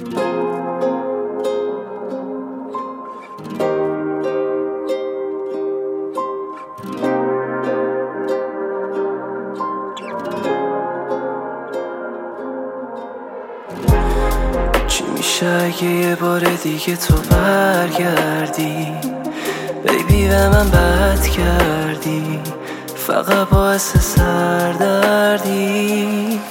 چی میشه اگه یه بار دیگه تو برگردی؟ بیبی به من بد کردی، فقط باعث سردردی.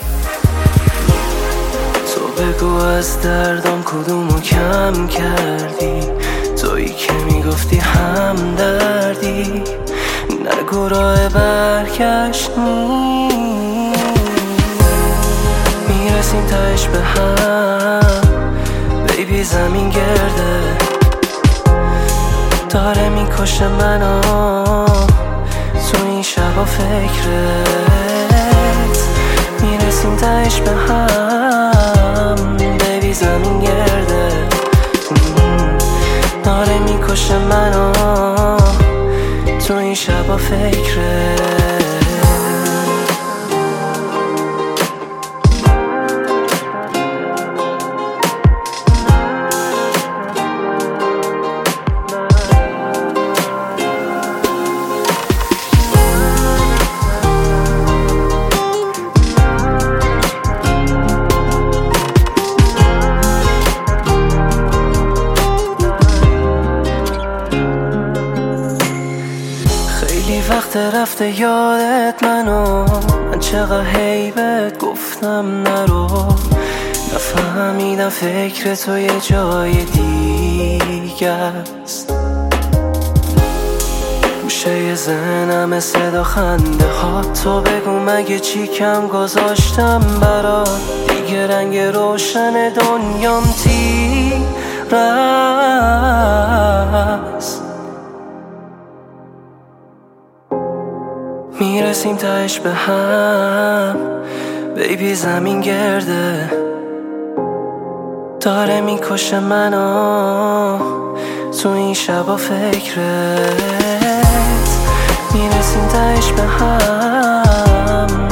تو بگو از دردم کدومو کم کردی؟ تویی که میگفتی همدردی، نگو راه برگشت نیست. میرسیم تهش به هم بیبی، زمین گرده داره میکشه منو تو این شبا فکرت. میرسیم تهش به هم بیبی، زمین گرده داره میکشه منو تو این شبا فکرت. وقت رفته یادت منو، من چقدر هیبت گفتم نرو. نفهمیدم فکر تو یه جای دیگه است. گوشه ذهنم صدا خنده ها، تو بگو مگه چی کم گذاشتم برات؟ دیگه رنگ روشن دنیام تیره است. میرسیم تهش به هم بیبی، زمین گرده داره میکشه منو تو این شبا فکرت. میرسیم تهش به هم